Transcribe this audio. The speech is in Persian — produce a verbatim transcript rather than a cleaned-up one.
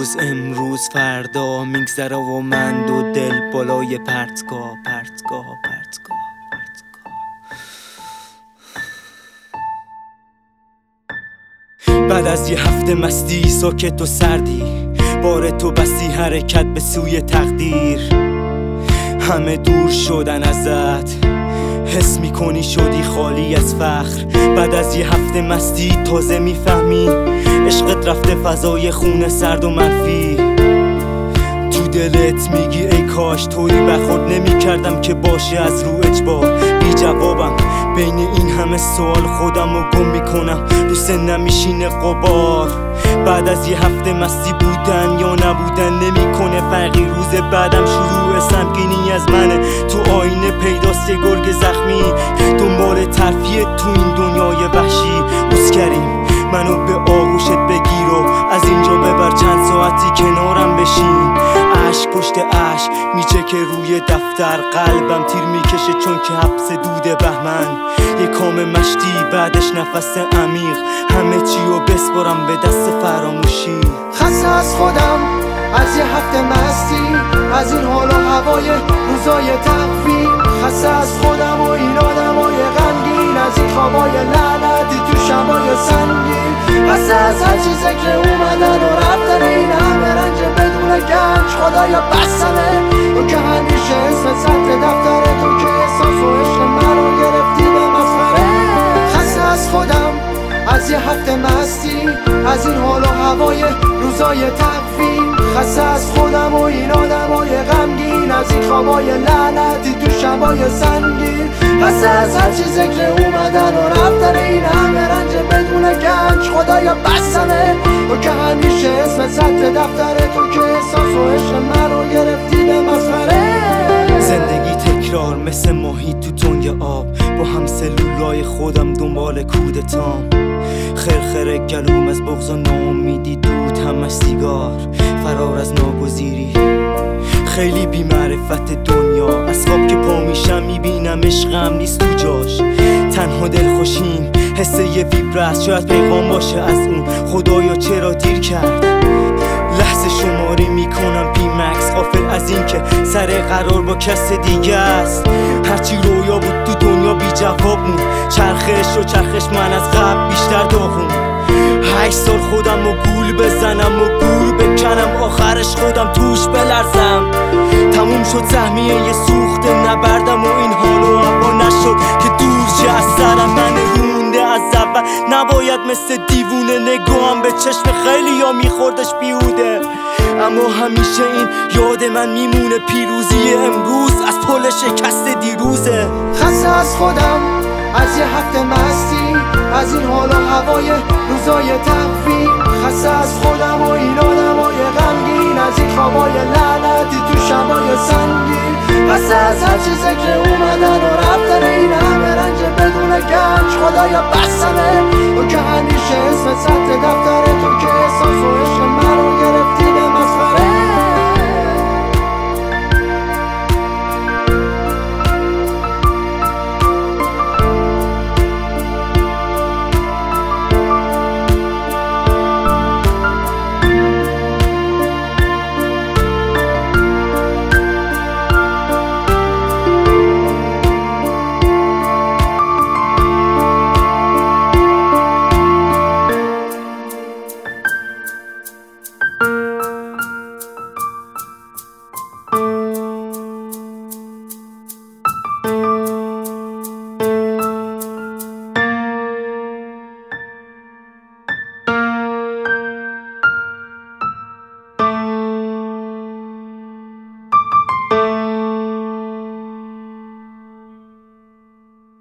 دیروز امروز فردا میگذره و من دو دل بالای پرتگاه پرتگاه پرتگاه پرتگاه. بعد از یه هفته مستی ساکت و سردی، بار تو بستی حرکت به سوی تقدیر. همه دور شدن ازت، حس میکنی شدی خالی از فخر. بعد از یه هفته مستی تازه میفهمی عشقت رفته فضای خونه سرد و منفی. تو دلت میگی ای کاش طوری برخورد نمیکردم که باشه از رو اجبار. بی جوابم بین این همه سوال، خودم رو گم میکنم رو سنم میشینه غبار. بعد از یه هفته مستی بودن یا نبودن نمیکنه فرقی، روز بعدم شروع سمگینی از منه. تو آینه پیداست یه گرگ زخمی، دنبال ترفیه تو این دنیای وحشی. اوس کریم منو به آغوشت بگیر و از اینجا ببر چند ساعتی کنارم بشین. عشق پشت عشق میچکه روی دفتر، قلبم تیر میکشه چون که حبس دود بهمن. یه کام مشتی بعدش نفس عمیق، همه چی رو بسپارم به دست فراموشی. خسته از خودم از یه هفته مستی، از این حال و هوای روزای تقویم. خسته از خودم و این آدمای غمگین، از این خوابای لعنتی تو شبای سنگین. خسته از هر چی ذکر اومدن و رفتن، این همه رنج بدون گنج خدایا بسنه. تو که همیشه اسم سطر دفتر تو که احساس و عشق من رو گرفتی به مسخره. خسته از خودم از یه هفته مستی، از این حال و هوای روزای تقویم. خسته از خودم و این آدمای غمگین، از این خوابای لعنتی تو شبای سنگین. خسته از هر چی ذکر اومدن و رفتن، این همه رنج بدون گنج خدایا بسنه. تو که همیشه اسم سطر دفتر تو که احساس و عشق من رو گرفتی به مسخره. زندگی تکرار مثل ماهی تو تنگ آب، با هم سلولای خودم دنبال کودتام. خرخره گلوم از بغض و ناامیدی، دود همش سیگار، فرار از ناگزیری. خیلی بی معرفت دنیا، از خواب که پا میشم میبینم عشقم نیست تو جاش. تنها دل خوشیم حس یه ویبرست، شاید پیغام باشه از اون خدایا چرا دیر کرد. لحظه شماری میکنم بی مکس، غافل از این که سر قرار با کس دیگه است. هرچی رویا بود تو دنیا بی جواب مون، چرخش و چرخش من از قبل بیشتر داغون. هشت سال خودم و گول بزنم و گول بکنم، آخرش خودم توش بلرزم. تموم شد سهمیه یه سوخت نبردم و این حال و هوا نشد که دور چه از سرم. من رونده از اول نباید مثل دیوونه نگاهم به چشم خیلی یا میخوردش بیهوده. اما همیشه این یاد من میمونه، پیروزی امروز از پل شکست دیروزه. خسته از خودم از یه هفته مستی، از این حال و هوای روزای تقویم. خسته از خودم و این آدمای غمگین، از این خوابای لعنتی تو شبای سنگین. خسته از هر چی ذکر اومدن و رفتن، این همه رنج بدون گنج خدایا بسنه. تو که همیشه اسم سطر دفتر تو که احساس و عشق من رو گرفتی به مسخره.